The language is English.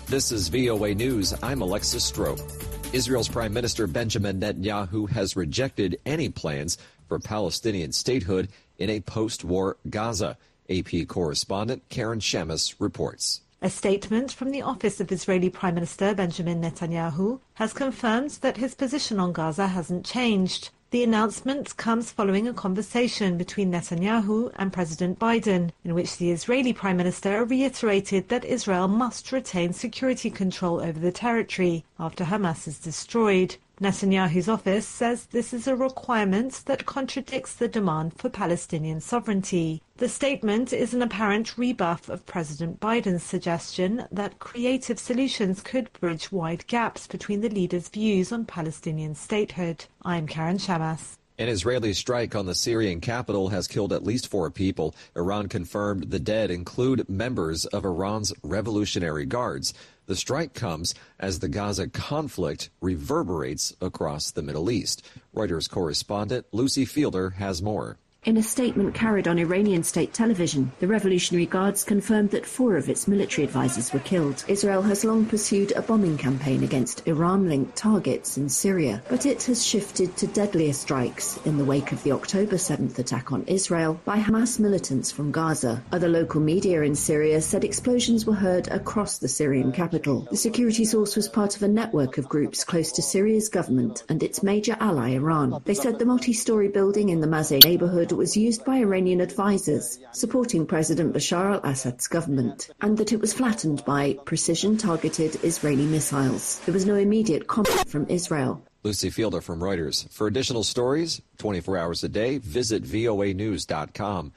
This is VOA News. I'm Alexis Strope. Israel's Prime Minister Benjamin Netanyahu has rejected any plans for Palestinian statehood in a post-war Gaza. AP correspondent Karen Shamas reports. A statement from the office of Israeli Prime Minister Benjamin Netanyahu has confirmed that his position on Gaza hasn't changed. The announcement comes following a conversation between Netanyahu and President Biden, in which the Israeli Prime Minister reiterated that Israel must retain security control over the territory after Hamas is destroyed. Netanyahu's office says this is a requirement that contradicts the demand for Palestinian sovereignty. The statement is an apparent rebuff of President Biden's suggestion that creative solutions could bridge wide gaps between the leaders' views on Palestinian statehood. I'm Karen Shamas. An Israeli strike on the Syrian capital has killed at least 4 people. Iran confirmed the dead include members of Iran's Revolutionary Guards. The strike comes as the Gaza conflict reverberates across the Middle East. Reuters correspondent Lucy Fielder has more. In a statement carried on Iranian state television, the Revolutionary Guards confirmed that 4 of its military advisors were killed. Israel has long pursued a bombing campaign against Iran-linked targets in Syria, but it has shifted to deadlier strikes in the wake of the October 7th attack on Israel by Hamas militants from Gaza. Other local media in Syria said explosions were heard across the Syrian capital. The security source was part of a network of groups close to Syria's government and its major ally Iran. They said the multi-story building in the Mazeh neighborhood was used by Iranian advisors supporting President Bashar al-Assad's government, and that it was flattened by precision-targeted Israeli missiles. There was no immediate comment from Israel. Lucy Fielder from Reuters. For additional stories, 24 hours a day, visit voanews.com.